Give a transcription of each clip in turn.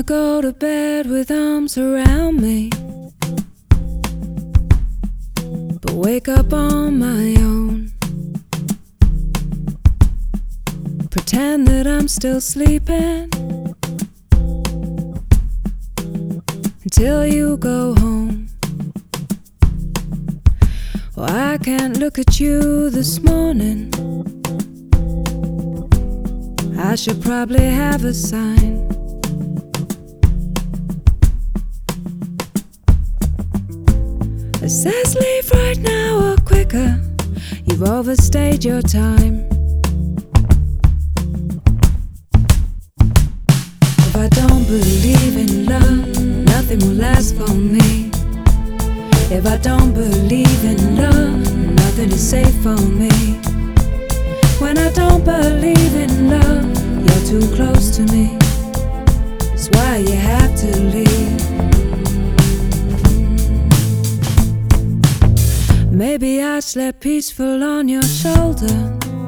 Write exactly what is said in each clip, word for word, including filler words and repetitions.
go to bed with arms around me, but wake up on my own. Pretend that I'm still sleeping until you go home. Well, I can't look at you this morning. I should probably have a sign. It says leave right now or quicker. You've overstayed your time. If I don't believe in love, nothing will last for me. If I don't believe in love, nothing is safe for me. When I don't believe in love, you're too close to me. That's why you have to leave. Maybe I slept peaceful on your shoulder,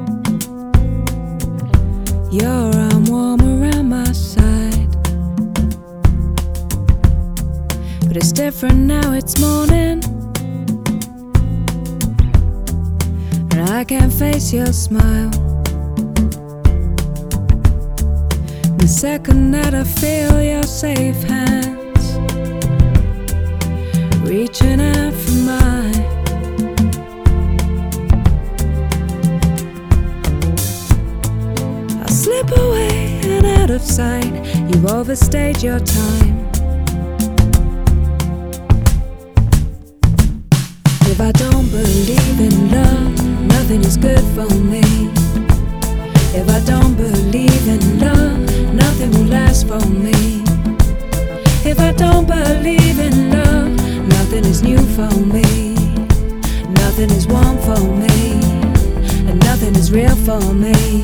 your arm warm around my side. But it's different now, it's morning, and I can't face your smile. The second that I feel your safe hands reaching out for mine, I'll slip away and out of sight. You've overstayed your time. If I don't believe in love, nothing is good for me. If I don't believe in love, nothing will last for me. If I don't believe in love, nothing is new for me. Nothing is warm for me, and nothing is real for me.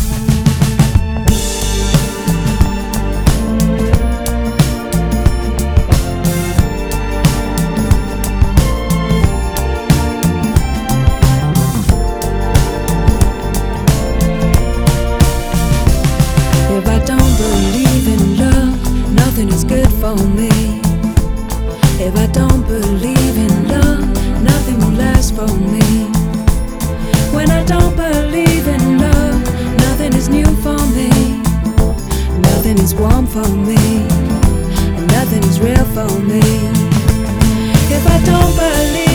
If I don't believe in love, nothing is good for me. If I don't believe in love, nothing will last for me. When I don't believe in love, nothing is new for me. Nothing is warm for me, and nothing is real for me. If I don't believe